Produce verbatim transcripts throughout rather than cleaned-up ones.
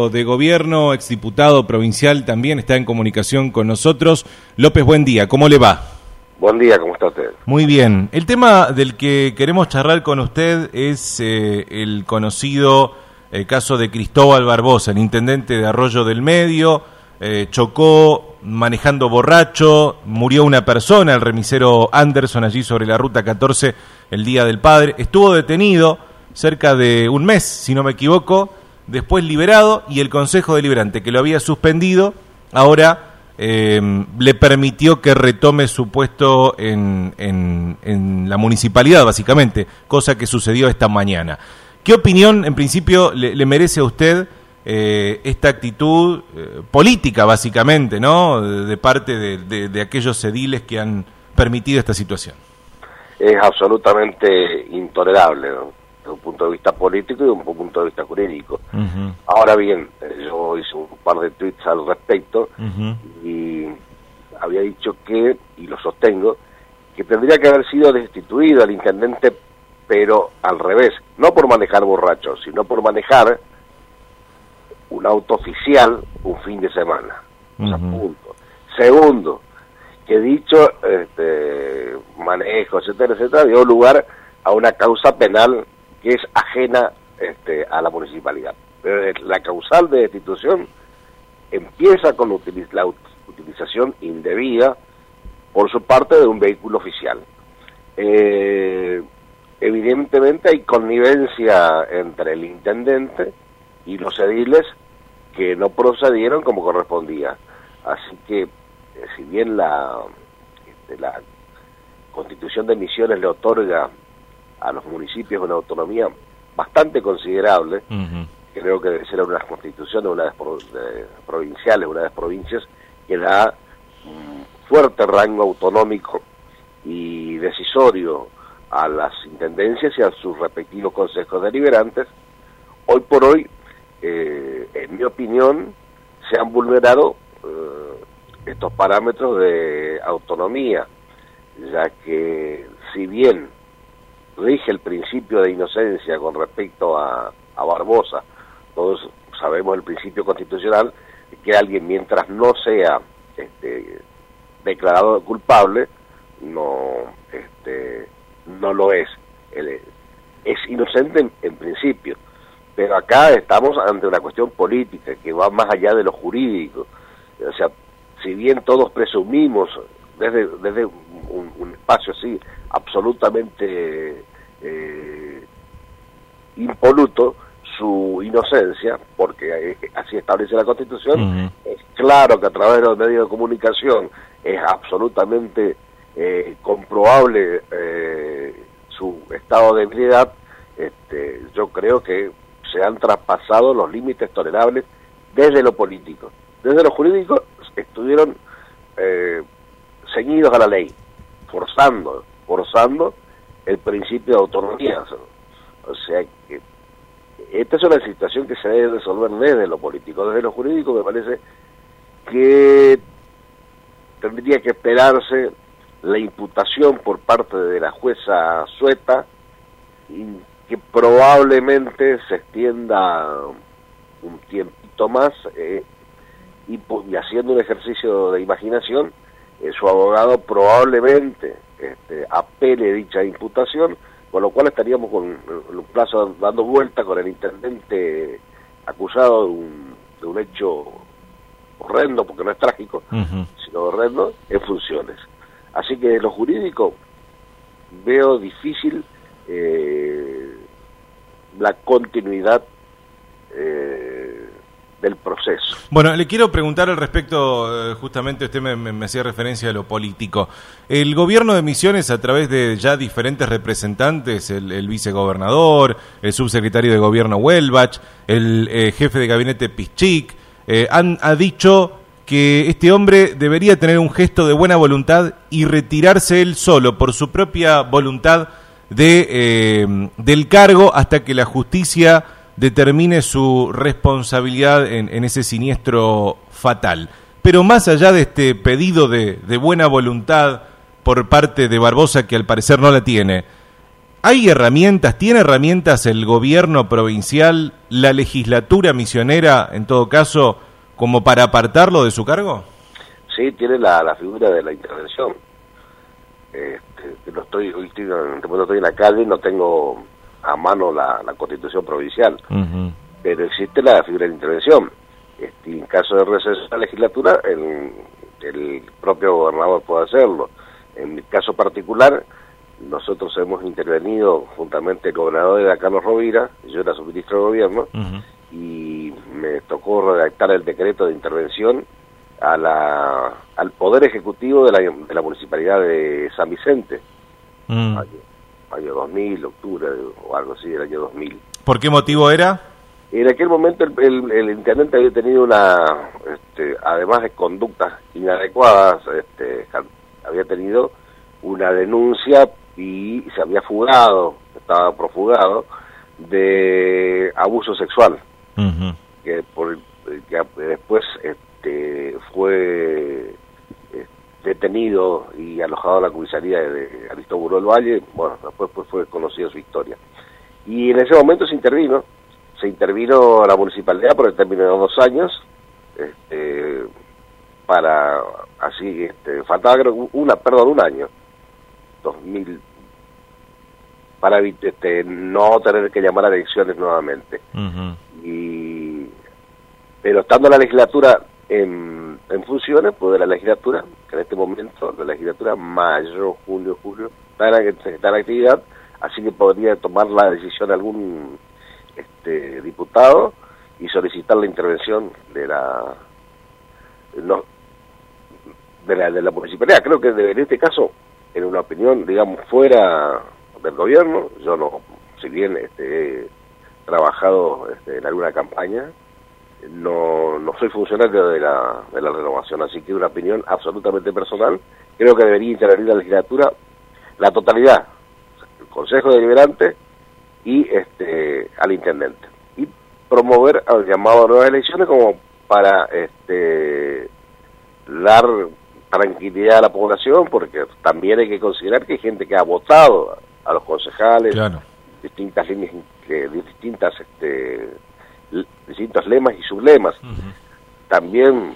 secretario de Gobierno, exdiputado provincial, también está en comunicación con nosotros. López, buen día, ¿cómo le va? Buen día, ¿cómo está usted? Muy bien. El tema del que queremos charlar con usted es eh, el conocido eh, caso de Cristóbal Barbosa, el intendente de Arroyo del Medio. Eh, chocó manejando borracho, murió una persona, el remisero Anderson, allí sobre la ruta catorce el Día del Padre. Estuvo detenido cerca de un mes, si no me equivoco, después liberado, y el Consejo Deliberante, que lo había suspendido, ahora eh, le permitió que retome su puesto en, en, en la municipalidad, básicamente, cosa que sucedió esta mañana. ¿Qué opinión, en principio, le, le merece a usted eh, esta actitud eh, política, básicamente, ¿no?, de, de parte de, de, de aquellos ediles que han permitido esta situación? Es absolutamente intolerable, ¿no?, desde un punto de vista político y desde un punto de vista jurídico. Uh-huh. Ahora bien, yo hice un par de tweets al respecto, uh-huh, y había dicho que, y lo sostengo, que tendría que haber sido destituido al intendente, pero al revés, no por manejar borracho, sino por manejar un auto oficial un fin de semana. Uh-huh. O sea, punto. Segundo, que dicho este, manejo, etcétera, etcétera, dio lugar a una causa penal que es ajena este, a la municipalidad. Pero la causal de destitución empieza con utiliz- la ut- utilización indebida por su parte de un vehículo oficial. Eh, evidentemente hay connivencia entre el intendente y los ediles que no procedieron como correspondía. Así que, eh, si bien la, este, la Constitución de Misiones le otorga a los municipios una autonomía bastante considerable, uh-huh, creo que debe ser una constitución de una de las pro, de, provinciales, una de las provincias que da un fuerte rango autonómico y decisorio a las intendencias y a sus respectivos consejos deliberantes. Hoy por hoy, eh, en mi opinión, se han vulnerado eh, estos parámetros de autonomía, ya que si bien rige el principio de inocencia con respecto a, a Barbosa, todos sabemos el principio constitucional que alguien, mientras no sea este, declarado culpable, no este, no lo es. Él es inocente en, en principio, pero acá estamos ante una cuestión política que va más allá de lo jurídico. O sea, si bien todos presumimos desde, desde un, un espacio así absolutamente eh, impoluto su inocencia, porque eh, así establece la Constitución, uh-huh, es claro que a través de los medios de comunicación es absolutamente eh, comprobable eh, su estado de ebriedad. Este, yo creo que se han traspasado los límites tolerables desde lo político. Desde lo jurídico estuvieron eh, ceñidos a la ley, forzando, forzando el principio de autonomía. O sea que esta es una situación que se debe resolver desde lo político. Desde lo jurídico me parece que tendría que esperarse la imputación por parte de la jueza Sueta, y que probablemente se extienda un tiempito más, eh, y, y haciendo un ejercicio de imaginación, eh, su abogado probablemente este, apele dicha imputación, con lo cual estaríamos con un plazo dando vuelta con el intendente acusado de un, de un hecho horrendo, porque no es trágico, uh-huh, sino horrendo, en funciones. Así que en lo jurídico veo difícil eh, la continuidad eh, del proceso. Bueno, le quiero preguntar al respecto, justamente usted me, me, me hacía referencia a lo político. El gobierno de Misiones, a través de ya diferentes representantes, el, el vicegobernador, el subsecretario de gobierno Welbach, el eh, jefe de gabinete Piszczek, eh, han ha dicho que este hombre debería tener un gesto de buena voluntad y retirarse él solo, por su propia voluntad, de eh, del cargo hasta que la justicia determine su responsabilidad en, en ese siniestro fatal. Pero más allá de este pedido de, de buena voluntad por parte de Barbosa, que al parecer no la tiene, ¿Hay herramientas, tiene herramientas el gobierno provincial, la legislatura misionera, en todo caso, como para apartarlo de su cargo? Sí, tiene la, la figura de la intervención. Este, no estoy, hoy estoy, no estoy en la calle, no tengo a mano la, la constitución provincial, uh-huh. pero existe la figura de intervención. Este, en caso de receso de la legislatura, el, el propio gobernador puede hacerlo. En mi caso particular, nosotros hemos intervenido juntamente el gobernador era Carlos Rovira, yo era subministro de gobierno, uh-huh. y me tocó redactar el decreto de intervención a la, al Poder Ejecutivo de la, de la Municipalidad de San Vicente, mm. año, año dos mil, octubre o algo así del año dos mil. ¿Por qué motivo era? En aquel momento el, el, el intendente había tenido una, este, además de conductas inadecuadas, este, había tenido una denuncia y se había fugado, estaba profugado, de abuso sexual, uh-huh. que, por, que después este, fue eh, detenido y alojado en la comisaría de Aristóbulo del Valle. Bueno, después pues, fue conocida su historia. Y en ese momento se intervino, se intervino a la municipalidad por el término de dos años, este, para, así, este, faltaba creo una, perdón, un año, dos mil, para este, no tener que llamar a elecciones nuevamente. Uh-huh. Y pero estando la legislatura en, en funciones, pues de la legislatura, que en este momento, la legislatura, mayo, junio, julio, está en, está en actividad, así que podría tomar la decisión algún este, diputado y solicitar la intervención de la, no, de la de la municipalidad. Creo que en este caso, en una opinión, digamos, fuera del gobierno, yo no, si bien este, he trabajado este, en alguna campaña, no no soy funcionario de la de la renovación, así que una opinión absolutamente personal, creo que debería intervenir la legislatura, la totalidad, el Consejo Deliberante y este al intendente, y promover al llamado a nuevas elecciones como para este dar tranquilidad a la población, porque también hay que considerar que hay gente que ha votado a los concejales, claro. distintas líneas, eh, distintas este distintos lemas y sublemas. Uh-huh. También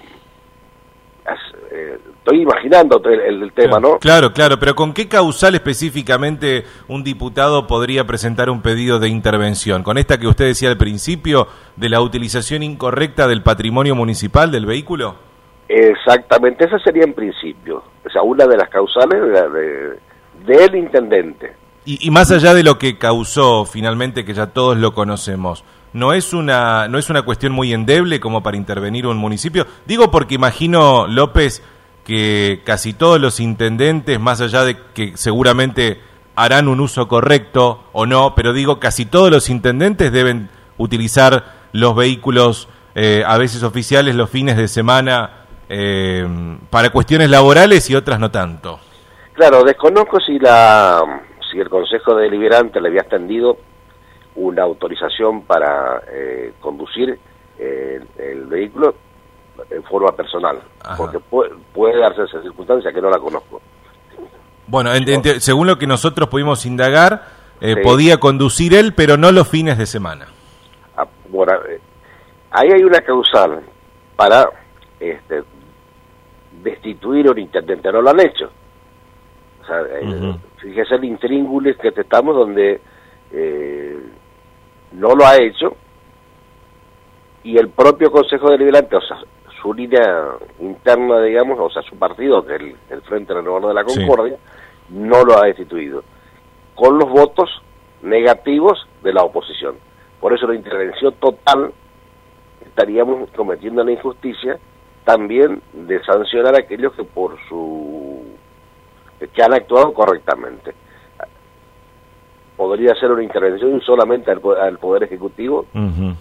eh, estoy imaginando el, el, el tema, claro, ¿no? Claro, claro, pero ¿con qué causal específicamente un diputado podría presentar un pedido de intervención? ¿Con esta que usted decía al principio, de la utilización incorrecta del patrimonio municipal del vehículo? Exactamente, esa sería en principio, o sea, una de las causales de, de, del intendente. Y, y más allá de lo que causó finalmente, que ya todos lo conocemos, ¿no es una no es una cuestión muy endeble como para intervenir un municipio? Digo porque imagino, López, que casi todos los intendentes, más allá de que seguramente harán un uso correcto o no, pero digo, casi todos los intendentes deben utilizar los vehículos, eh, a veces oficiales, los fines de semana, eh, para cuestiones laborales y otras no tanto. Claro, desconozco si la si el Consejo Deliberante le había extendido una autorización para eh, conducir eh, el vehículo en forma personal. Ajá. Porque puede, puede darse esa circunstancia que no la conozco. Bueno, en, en, según lo que nosotros pudimos indagar, eh, sí. podía conducir él, pero no los fines de semana. Ah, bueno, eh, ahí hay una causal para este, destituir a un intendente, no lo han hecho. O sea, uh-huh. eh, fíjese el intríngulis que estamos donde eh, no lo ha hecho, y el propio Consejo Deliberante, o sea, su línea interna, digamos, o sea, su partido, que es el, el Frente Renovador de la Concordia, sí. no lo ha destituido, con los votos negativos de la oposición. Por eso la intervención total, estaríamos cometiendo la injusticia también de sancionar a aquellos que por su que han actuado correctamente. Podría ser una intervención solamente al, al Poder Ejecutivo, uh-huh.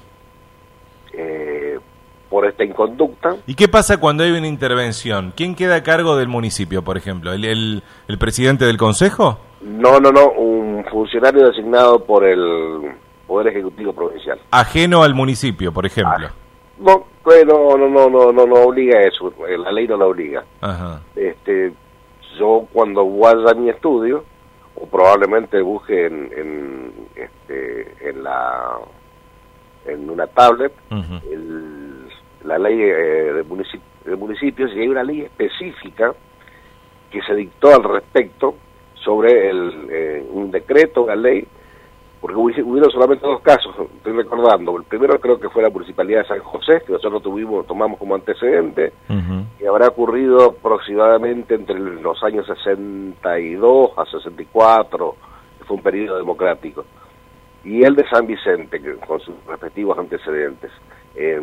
eh, por esta inconducta. ¿Y qué pasa cuando hay una intervención? ¿Quién queda a cargo del municipio, por ejemplo? ¿El, el, el presidente del consejo? No, no, no, un funcionario designado por el Poder Ejecutivo Provincial. ¿Ajeno al municipio, por ejemplo? Ah, no, pues no, no, no, no, no, no obliga a eso, la ley no la obliga. Ajá. Este, yo cuando vaya a mi estudio, o probablemente busque en, en, este, en, la, en una tablet uh-huh. el, la ley eh, de, municip de municipios, y hay una ley específica que se dictó al respecto sobre el, eh, un decreto, una ley, porque hubieron solamente dos casos, estoy recordando. El primero creo que fue la Municipalidad de San José, que nosotros tuvimos, tomamos como antecedente, uh-huh. que habrá ocurrido aproximadamente entre los años sesenta y dos a sesenta y cuatro, que fue un periodo democrático. Y el de San Vicente, que, con sus respectivos antecedentes. Eh,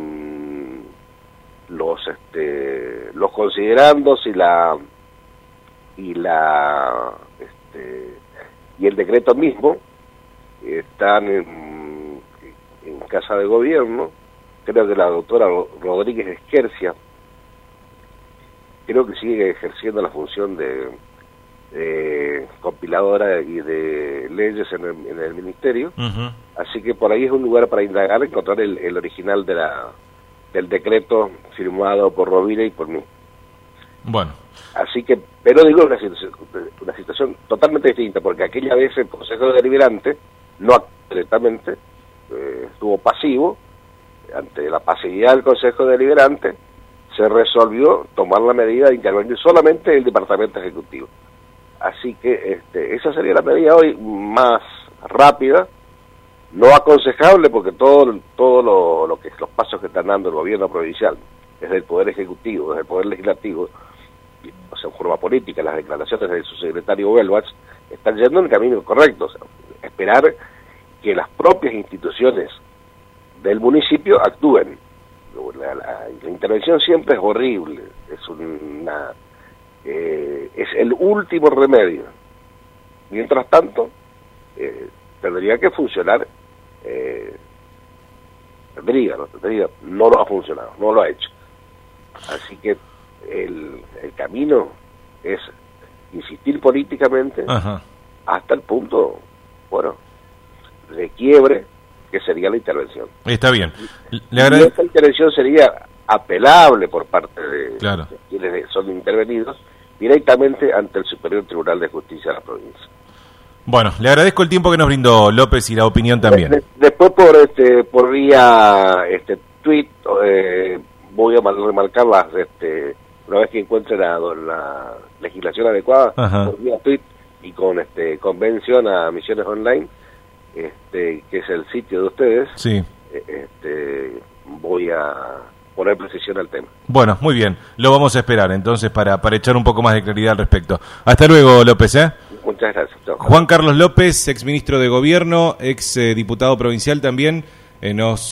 los, este, los considerandos y la... y la este, y el decreto mismo están en, en Casa de Gobierno. Creo que la doctora Rodríguez Esquercia creo que sigue ejerciendo la función de, de compiladora y de leyes en el, en el ministerio, uh-huh. así que por ahí es un lugar para indagar, encontrar el, el original de la del decreto firmado por Rovira y por mí. Bueno. Así que, pero digo una situación, una situación totalmente distinta, porque aquella vez el Consejo Deliberante, no directamente, eh, estuvo pasivo. Ante la pasividad del Consejo Deliberante, se resolvió tomar la medida de intervenir solamente el Departamento Ejecutivo. Así que este, esa sería la medida hoy más rápida, no aconsejable, porque todo, todo lo, lo que los pasos que están dando el gobierno provincial, desde el Poder Ejecutivo, desde el Poder Legislativo, o sea, en forma política, las declaraciones del subsecretario Belbach están yendo en el camino correcto. O sea, esperar que las propias instituciones del municipio actúen. La, la, la intervención siempre es horrible, es una eh, es el último remedio. Mientras tanto, eh, tendría que funcionar, eh, tendría, no, tendría, no lo ha funcionado, no lo ha hecho. Así que El, el camino es insistir políticamente Ajá. hasta el punto, bueno, de quiebre, que sería la intervención. Está bien. Le agrade... Y esta intervención sería apelable por parte de, claro. de quienes son intervenidos directamente ante el Superior Tribunal de Justicia de la provincia. Bueno, le agradezco el tiempo que nos brindó López y la opinión también. De, de, después por este por vía este tweet eh, voy a remarcar las este una vez que encuentre la, la legislación adecuada, Ajá. por vía tweet y con este convención a Misiones Online, este que es el sitio de ustedes, sí. este voy a poner precisión al tema. Bueno, muy bien, lo vamos a esperar entonces para, para echar un poco más de claridad al respecto. Hasta luego, López, ¿eh? Muchas gracias. Chao. Juan Carlos López, ex ministro de Gobierno, ex eh, diputado provincial también, eh, nos